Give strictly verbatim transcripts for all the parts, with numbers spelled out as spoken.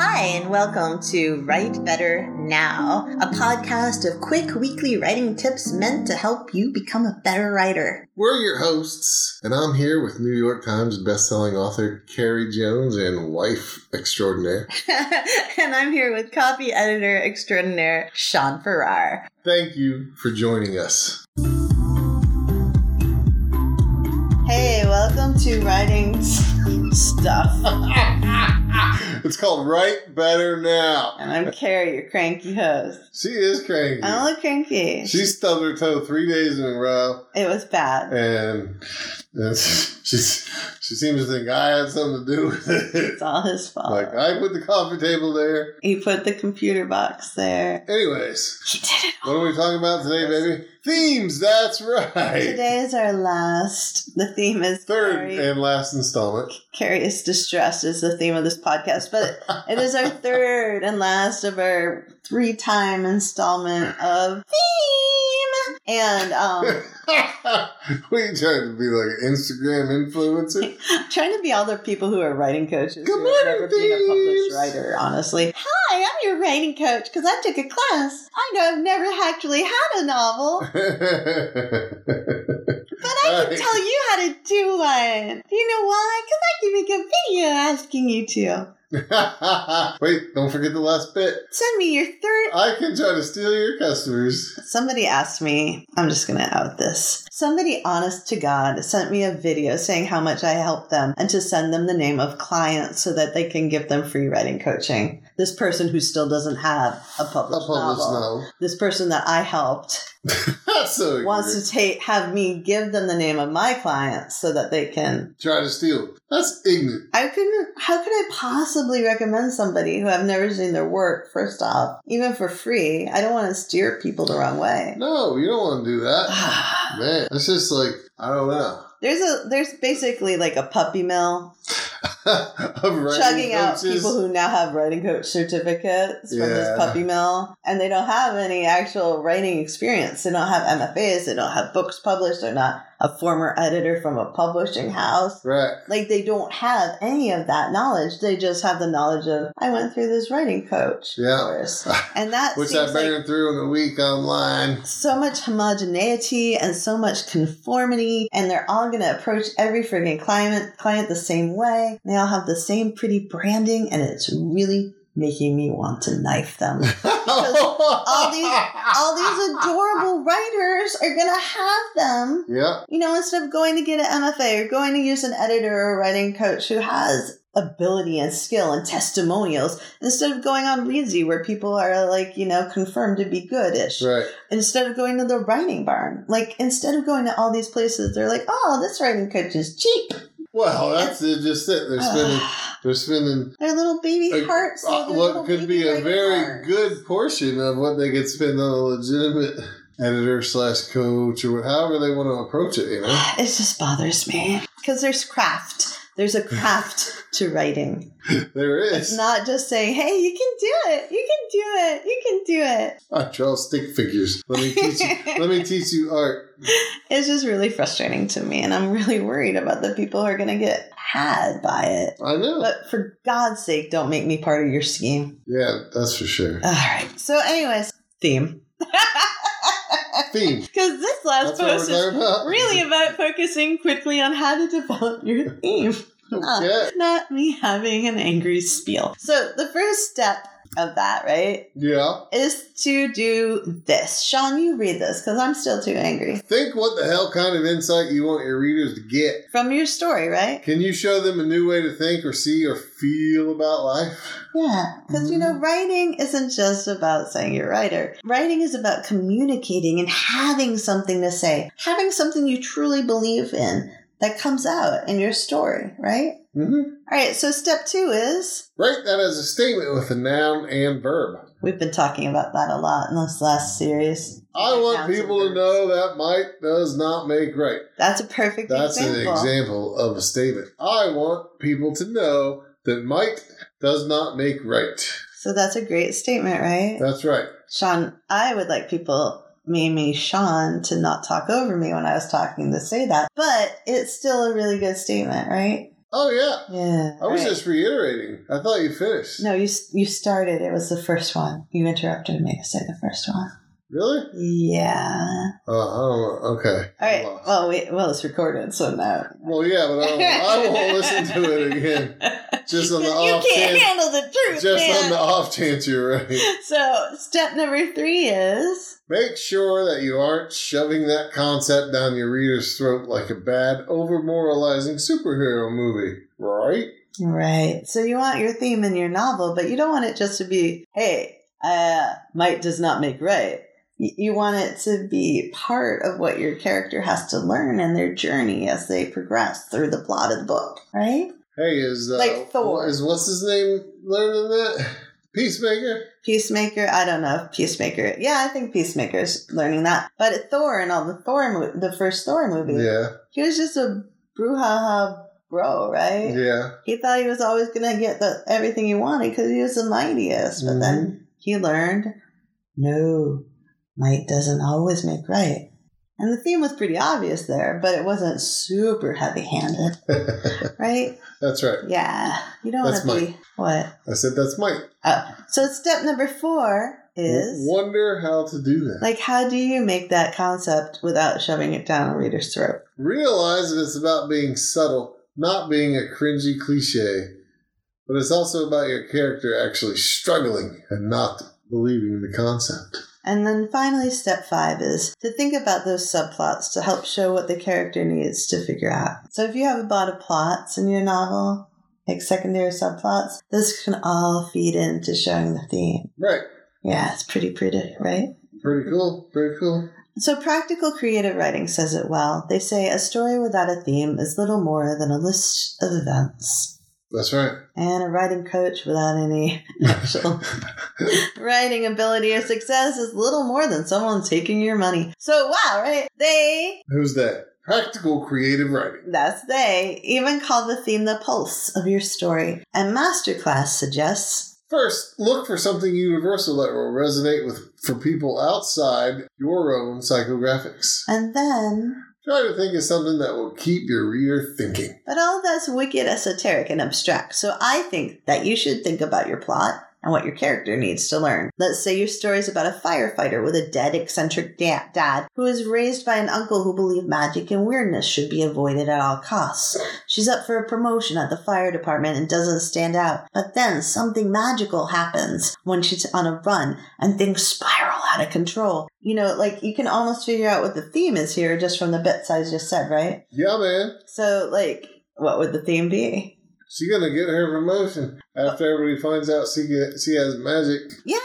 Hi, and welcome to Write Better Now, a podcast of quick weekly writing tips meant to help you become a better writer. We're your hosts, and I'm here with New York Times bestselling author Carrie Jones and wife extraordinaire. And I'm here with copy editor extraordinaire Sean Farrar. Thank you for joining us. Hey, welcome to Writing Stuff. It's called Write Better Now. And I'm Carrie, your cranky host. She is cranky. I don't look cranky. She stubbed her toe three days in a row. It was bad. And, and she's, she seems to think I had something to do with it. It's all his fault. Like, I put the coffee table there. He put the computer box there. Anyways. He did it all. What are we talking about today, baby? Themes, that's right. Today is our last. The theme is Third Carrie. and last installment. Carrie is distressed is the theme of this podcast, but it is our third and last of our three-time installment of Theme. And um, what are you trying to be, like an Instagram influencer? I'm trying to be all the people who are writing coaches Good who have never morning, been a published thieves. writer, honestly. Hi, I'm your writing coach because I took a class. I know I've never actually had a novel, but I can Right. tell you how to do one. Do you know why? Because I can make a video asking you to. Wait, don't forget the last bit. Send me your third. I can try to steal your customers. Somebody asked me, I'm just going to out this. Somebody, honest to God, sent me a video saying how much I helped them and to send them the name of clients so that they can give them free writing coaching. This person who still doesn't have a published, A published novel. novel. This person that I helped That's so wants ignorant. to take have me give them the name of my clients so that they can. Try to steal. That's ignorant. I couldn't. How could I possibly recommend somebody who I've never seen their work? First off, even for free, I don't want to steer people the wrong way. No, you don't want to do that. Man, it's just like, I don't know. There's a there's basically like a puppy mill Of writing chugging out coaches. people who now have writing coach certificates from this Yeah. puppy mill, and they don't have any actual writing experience. They don't have M F As. They don't have books published. They're not a former editor from a publishing house. Right. Like, they don't have any of that knowledge. They just have the knowledge of, I went through this writing coach Yeah. course. And that Which I seems like burned through in a week online. so much homogeneity and so much conformity, and they're all going to approach every friggin' client, client the same way. They all have the same pretty branding, and it's really making me want to knife them. Because all these, all these adorable writers are going to have them. Yeah. You know, instead of going to get an M F A or going to use an editor or a writing coach who has ability and skill and testimonials, instead of going on Reedsy where people are like, you know, confirmed to be goodish, Right. instead of going to the writing barn, like instead of going to all these places, they're like, oh, this writing coach is cheap. Well, that's it, just it. They're spending, they're spending Their little baby a- hearts. uh, their what little could baby be a writing very hearts. good portion of what they could spend on a legitimate editor slash coach or however they want to approach it, you know? It just bothers me because there's craft. There's a craft to writing. There It's is. not just saying, hey, you can do it. You can do it. You can do it. I draw stick figures. Let me teach you. let me teach you art. It's just really frustrating to me, and I'm really worried about the people who are going to get had by it. I know. But for God's sake, don't make me part of your scheme. Yeah, that's for sure. All right. So anyways, theme. Theme. Because this last That's what post we're is talking about. really about focusing quickly on how to develop your theme. Not, Okay. not me having an angry spiel. So the first step of that, right, Yeah. is to do this. Sean, you read this because I'm still too angry. Think what the hell kind of insight you want your readers to get. From your story, right? Can you show them a new way to think or see or feel about life? Yeah, because, you know, writing isn't just about saying you're a writer. Writing is about communicating and having something to say, having something you truly believe in that comes out in your story, right? Mm-hmm. All right, so step two is, Write that as a statement with a noun and verb. we've been talking about that a lot in this last series. I want Nouns and people to verbs. know that might does not make right. That's a perfect That's example. an example of a statement. I want people to know that might does not make right. So that's a great statement, right? That's right. Sean, I would like people, me, me, Sean, to not talk over me when I was talking to say that, but it's still a really good statement, right? Oh, yeah. Yeah. I was right. just reiterating. I thought you finished. No, you you started. It was the first one. You interrupted me to say the first one. Really? Yeah. Uh, I don't know. Okay. All right. Well, we, well, it's recorded, so now. Well, yeah, but I, don't, I won't listen to it again. Just on the off you can't chance. handle the truth, Just man. on the off chance you're right. So, step number three is... Make sure that you aren't shoving that concept down your reader's throat like a bad, over-moralizing superhero movie, right? Right. So you want your theme in your novel, but you don't want it just to be, hey, uh, might does not make right. You want it to be part of what your character has to learn in their journey as they progress through the plot of the book, right? Hey, is uh, like Thor. Is what's his name learning that? Peacemaker? Peacemaker, I don't know if Peacemaker. Yeah, I think Peacemaker's learning that. But Thor and all the Thor, mo- the first Thor movie, yeah, he was just a brouhaha bro, right? Yeah. He thought he was always going to get the everything he wanted because he was the mightiest. But mm-hmm. then he learned, no, might doesn't always make right. And the theme was pretty obvious there, but it wasn't super heavy-handed, right? That's right. Yeah. You don't want to be... What? I said that's Mike. Oh. So step number four is... Wonder how to do that. Like, how do you make that concept without shoving it down a reader's throat? Realize that it's about being subtle, not being a cringy cliche, but it's also about your character actually struggling and not believing the concept. And then finally, step five is to think about those subplots to help show what the character needs to figure out. So if you have a lot of plots in your novel, like secondary subplots, those can all feed into showing the theme. Right. Yeah, it's pretty pretty, right? Pretty cool. Pretty cool. So Practical Creative Writing says it well. They say a story without a theme is little more than a list of events. That's right. And a writing coach without any actual writing ability or success is little more than someone taking your money. So, wow, right? They... Who's that? Practical Creative Writing. That's they. Even call the theme the pulse of your story. And Masterclass suggests... First, look for something universal that will resonate with for people outside your own psychographics. And then... Try to think of something that will keep your reader thinking. But all that's wicked esoteric and abstract, so I think that you should think about your plot and what your character needs to learn. Let's say your story is about a firefighter with a dead, eccentric da- dad who is raised by an uncle who believed magic and weirdness should be avoided at all costs. She's up for a promotion at the fire department and doesn't stand out, but then something magical happens when she's on a run and things spiral out of control. You know, like, you can almost figure out what the theme is here just from the bits I just said, right? Yeah, man. So, like, what would the theme be? She's gonna get her promotion after everybody finds out she get, she has magic.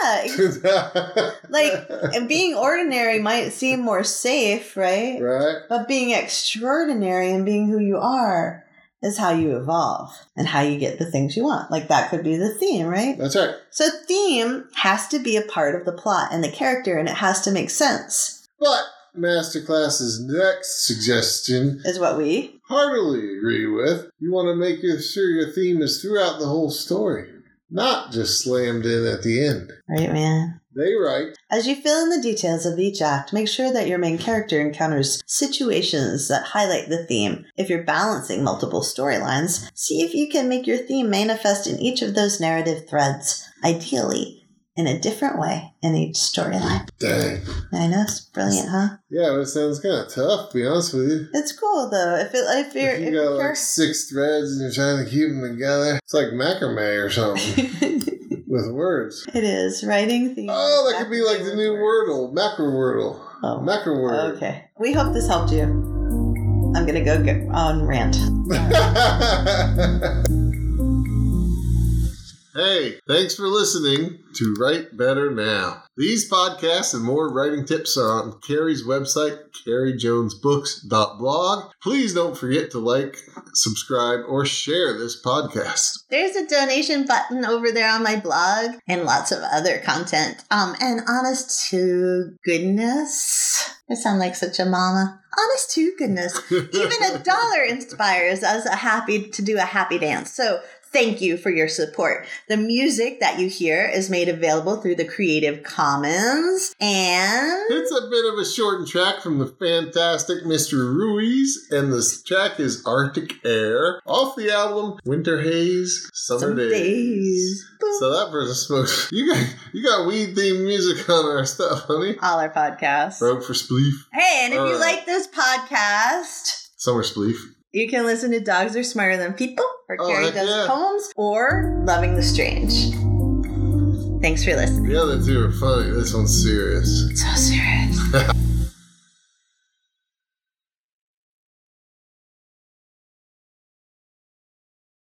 Yeah. Like, and being ordinary might seem more safe, right? Right. But being extraordinary and being who you are is how you evolve and how you get the things you want. Like, that could be the theme, right? That's right. So theme has to be a part of the plot and the character, and it has to make sense. But Masterclass's next suggestion is what we heartily agree with. You want to make sure your theme is throughout the whole story, not just slammed in at the end. Right, man? They write, as you fill in the details of each act, make sure that your main character encounters situations that highlight the theme. If you're balancing multiple storylines, see if you can make your theme manifest in each of those narrative threads, ideally in a different way in each storyline. Dang. I know, it's brilliant, huh? Yeah, but it sounds kind of tough, to be honest with you. It's cool, though. If, it, if, you're, if you if got you're... like six threads and you're trying to keep them together, it's like macrame or something. With words. It is. Writing themes. Oh, that could be like the new Wordle. Macro-Wordle. Oh. Macro-Word. Okay. We hope this helped you. I'm going to go get on rant. Hey, thanks for listening to Write Better Now. These podcasts and more writing tips are on Carrie's website, carrie jones books dot blog. Please don't forget to like, subscribe, or share this podcast. There's a donation button over there on my blog and lots of other content. Um, and honest to goodness, I sound like such a mama. Honest to goodness, even a dollar inspires us a happy to do a happy dance. So thank you for your support. The music that you hear is made available through the Creative Commons, and it's a bit of a shortened track from the fantastic Mister Ruiz, and this track is Arctic Air off the album Winter Haze, Summer Some Days. days. So that person smokes. You got you got weed themed music on our stuff, honey. All our podcasts. Broke for Spleef. Hey, and if All you right. like this podcast, Summer Spleef. you can listen to Dogs Are Smarter Than People, or Oh, Carrie heck Does yeah. Poems, or Loving the Strange. Thanks for listening. The other two are funny. This one's serious. So serious.